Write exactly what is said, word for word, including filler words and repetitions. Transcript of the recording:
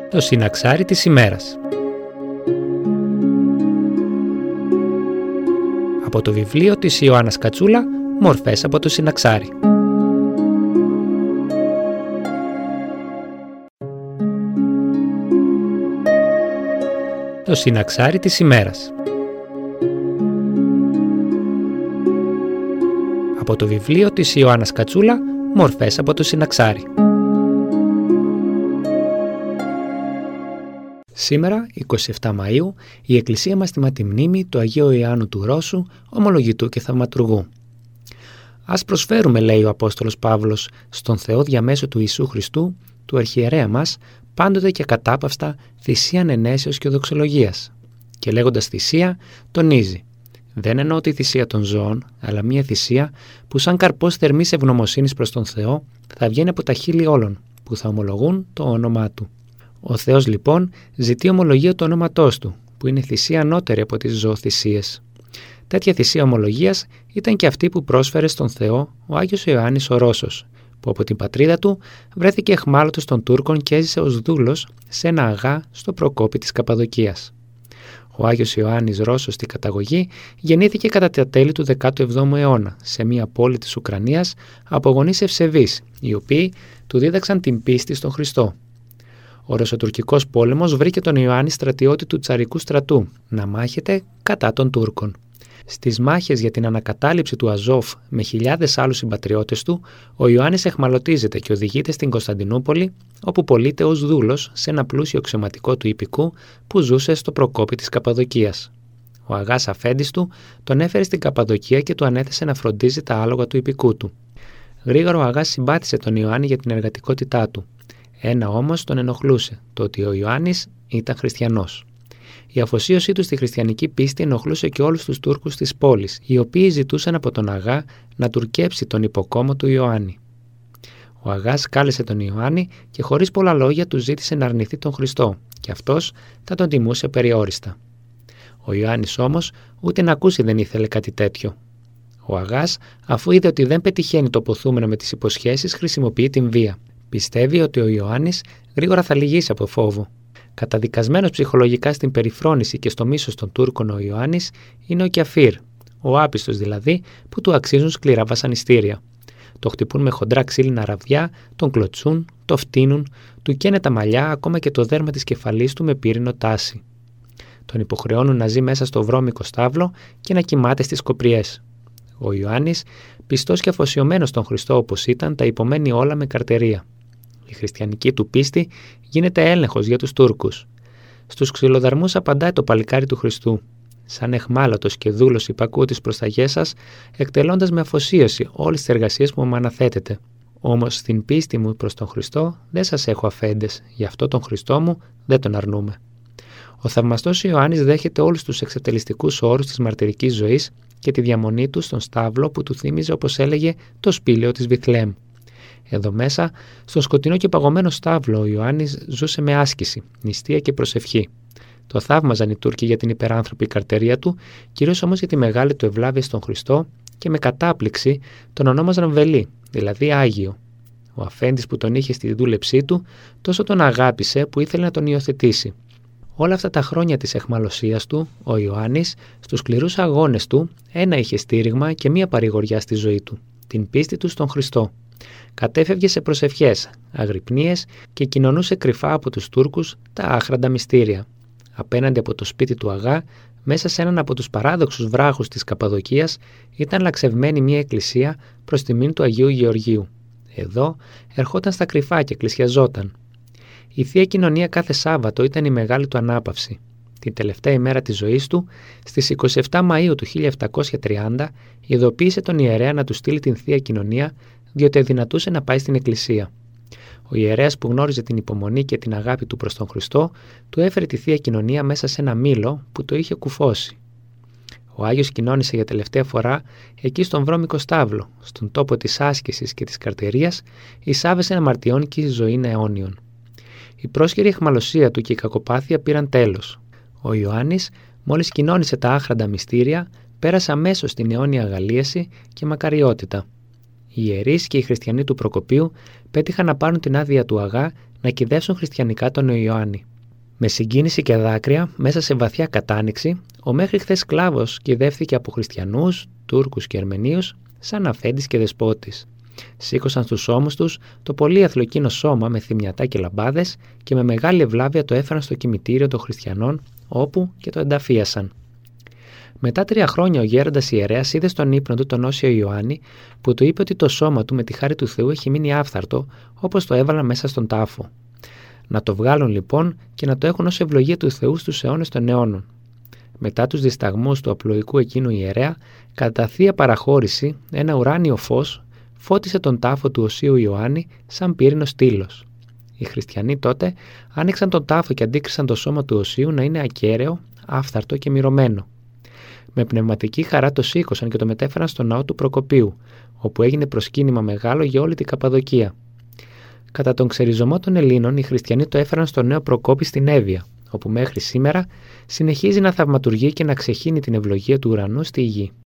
Το συναξάρι της ημέρας. Από το βιβλίο της Ιωάννας Κατσούλα, μορφές από το συναξάρι. Το συναξάρι της ημέρας. Από το βιβλίο της Ιωάννας Κατσούλα, μορφές από το συναξάρι. Σήμερα, εικοστή εβδόμη Μαΐου, η Εκκλησία μας τιμά τη μνήμη του Αγίου Ιωάννου του Ρώσου, ομολογητού και θαυματουργού. Ας προσφέρουμε, λέει ο Απόστολος Παύλος, στον Θεό διαμέσου του Ιησού Χριστού, του αρχιερέα μας, πάντοτε και κατάπαυστα θυσίαν ενέσεως και δοξολογίας. Και λέγοντας θυσία, τονίζει: δεν εννοώ τη θυσία των ζώων, αλλά μια θυσία που σαν καρπός θερμής ευγνωμοσύνης προς τον Θεό θα βγαίνει από τα χείλη όλων, που θα ομολογούν το όνομά Του. Ο Θεός λοιπόν ζητεί ομολογία του ονόματός Του, που είναι θυσία ανώτερη από τις ζωοθυσίες. Τέτοια θυσία ομολογίας ήταν και αυτή που πρόσφερε στον Θεό ο Άγιος Ιωάννης ο Ρώσος, που από την πατρίδα του βρέθηκε αιχμάλωτος των Τούρκων και έζησε ως δούλος σε ένα αγά στο Προκόπη της Καπαδοκίας. Ο Άγιος Ιωάννης Ρώσος στη καταγωγή γεννήθηκε κατά τα τέλη του δέκατου εβδόμου αιώνα σε μια πόλη της Ουκρανίας από γονείς ευσεβείς, οι οποίοι του δίδαξαν την πίστη στον Χριστό. Ο Ρωσοτουρκικός πόλεμος βρήκε τον Ιωάννη στρατιώτη του τσαρικού στρατού να μάχεται κατά των Τούρκων. Στις μάχες για την ανακατάληψη του Αζόφ με χιλιάδες άλλους συμπατριώτες του, ο Ιωάννης εχμαλωτίζεται και οδηγείται στην Κωνσταντινούπολη, όπου πωλείται ως δούλος σε ένα πλούσιο αξιωματικό του ιππικού που ζούσε στο Προκόπη της Καπαδοκίας. Ο αγάς αφέντης του τον έφερε στην Καπαδοκία και του ανέθεσε να φροντίζει τα άλογα του ιππικού του. Γρήγορα ο αγάς συμπάθησε τον Ιωάννη για την εργατικότητά του. Ένα όμως τον ενοχλούσε, το ότι ο Ιωάννης ήταν χριστιανός. Η αφοσίωσή του στη χριστιανική πίστη ενοχλούσε και όλους τους Τούρκους της πόλης, οι οποίοι ζητούσαν από τον αγά να τουρκέψει τον υποκόμο του Ιωάννη. Ο αγάς κάλεσε τον Ιωάννη και χωρίς πολλά λόγια του ζήτησε να αρνηθεί τον Χριστό, και αυτός θα τον τιμούσε περιόριστα. Ο Ιωάννης όμως ούτε να ακούσει δεν ήθελε κάτι τέτοιο. Ο αγάς, αφού είδε ότι δεν πετυχαίνει το ποθούμενο με τις υποσχέσεις, χρησιμοποιεί την βία. Πιστεύει ότι ο Ιωάννης γρήγορα θα λυγίσει από φόβο. Καταδικασμένος ψυχολογικά στην περιφρόνηση και στο μίσος των Τούρκων, ο Ιωάννης είναι ο Κιαφίρ, ο άπιστος δηλαδή, που του αξίζουν σκληρά βασανιστήρια. Το χτυπούν με χοντρά ξύλινα ραβδιά, τον κλωτσούν, το φτύνουν, του καίνε τα μαλλιά, ακόμα και το δέρμα της κεφαλής του με πύρινο τάση. Τον υποχρεώνουν να ζει μέσα στο βρώμικο στάβλο και να κοιμάται στις κοπριές. Ο Ιωάννης, πιστός και αφοσιωμένος στον Χριστό όπως ήταν, τα υπομένει όλα με καρτερία. Η χριστιανική του πίστη γίνεται έλεγχος για τους Τούρκους. Στους ξυλοδαρμούς απαντάει το παλικάρι του Χριστού: σαν αιχμάλωτος και δούλος υπακούω τις προσταγές σας, εκτελώντας με αφοσίωση όλες τις εργασίες που μου αναθέτετε. Όμως στην πίστη μου προς τον Χριστό δεν σας έχω αφέντες, γι' αυτό τον Χριστό μου δεν τον αρνούμε. Ο θαυμαστός Ιωάννης δέχεται όλους τους εξευτελιστικούς όρους της μαρτυρικής ζωής και τη διαμονή του στον στάβλο που του θύμιζε, όπως έλεγε, το σπήλαιο της Βιθλεέμ. Εδώ μέσα, στον σκοτεινό και παγωμένο στάβλο, ο Ιωάννης ζούσε με άσκηση, νηστεία και προσευχή. Το θαύμαζαν οι Τούρκοι για την υπεράνθρωπη καρτερία του, κυρίως όμως για τη μεγάλη του ευλάβεια στον Χριστό, και με κατάπληξη τον ονόμαζαν Βελή, δηλαδή Άγιο. Ο αφέντης που τον είχε στη δούλεψή του τόσο τον αγάπησε που ήθελε να τον υιοθετήσει. Όλα αυτά τα χρόνια της αιχμαλωσίας του, ο Ιωάννης, στους σκληρούς αγώνες του, ένα είχε στήριγμα και μία παρηγοριά στη ζωή του: την πίστη του στον Χριστό. Κατέφευγε σε προσευχές, αγρυπνίες και κοινωνούσε κρυφά από τους Τούρκους τα άχραντα μυστήρια. Απέναντι από το σπίτι του αγά, μέσα σε έναν από τους παράδοξους βράχους της Καπαδοκίας, ήταν λαξευμένη μια εκκλησία προς τιμήν του Αγίου Γεωργίου. Εδώ ερχόταν στα κρυφά και εκκλησιαζόταν. Η Θεία Κοινωνία κάθε Σάββατο ήταν η μεγάλη του ανάπαυση. Την τελευταία ημέρα της ζωής του, στις εικοστή εβδόμη Μαΐου του χίλια επτακόσια τριάντα, ειδοποίησε τον ιερέα να του στείλει την Θεία Κοινωνία, διότι αδυνατούσε να πάει στην εκκλησία. Ο ιερέας που γνώριζε την υπομονή και την αγάπη του προς τον Χριστό, του έφερε τη Θεία Κοινωνία μέσα σε ένα μήλο που το είχε κουφώσει. Ο Άγιος κοινώνησε για τελευταία φορά εκεί στον βρώμικο στάβλο, στον τόπο της άσκησης και της καρτερίας, εισάβεσεν αμαρτιών και η ζωή αιώνιων. Η πρόσχερη αιχμαλωσία του και η κακοπάθεια πήραν τέλος. Ο Ιωάννης, μόλις κοινώνησε τα άχραντα μυστήρια, πέρασε αμέσως στην αιώνια αγαλίαση και μακαριότητα. Οι ιερείς και οι χριστιανοί του Προκοπίου πέτυχαν να πάρουν την άδεια του αγά να κυδεύσουν χριστιανικά τον Ιωάννη. Με συγκίνηση και δάκρυα, μέσα σε βαθιά κατάνοιξη, ο μέχρι χθες σκλάβος κυδεύθηκε από χριστιανούς, Τούρκους και Αρμενίους, σαν αφέντης και δεσπότης. Σήκωσαν στους ώμους τους το πολύ αθλοκίνο σώμα με θυμιατά και λαμπάδες και με μεγάλη ευλάβεια το έφεραν στο κημητήριο των χριστιανών, όπου και το ενταφίασαν. Μετά τρία χρόνια ο γέροντας ιερέας είδε στον ύπνο του τον Όσιο Ιωάννη, που του είπε ότι το σώμα του με τη χάρη του Θεού έχει μείνει άφθαρτο, όπως το έβαλαν μέσα στον τάφο. Να το βγάλουν λοιπόν και να το έχουν ως ευλογία του Θεού στους αιώνες των αιώνων. Μετά τους δισταγμούς του απλοϊκού εκείνου ιερέα, κατά θεία παραχώρηση, ένα ουράνιο φως φώτισε τον τάφο του Οσίου Ιωάννη σαν πύρινος στήλος. Οι χριστιανοί τότε άνοιξαν τον τάφο και αντίκρισαν το σώμα του Οσίου να είναι ακέραιο, άφθαρτο και μυρωμένο. Με πνευματική χαρά το σήκωσαν και το μετέφεραν στο ναό του Προκοπίου, όπου έγινε προσκύνημα μεγάλο για όλη την Καπαδοκία. Κατά τον ξεριζωμό των Ελλήνων, οι χριστιανοί το έφεραν στο νέο Προκόπη στην Εύβοια, όπου μέχρι σήμερα συνεχίζει να θαυματουργεί και να ξεχύνει την ευλογία του ουρανού στη γη.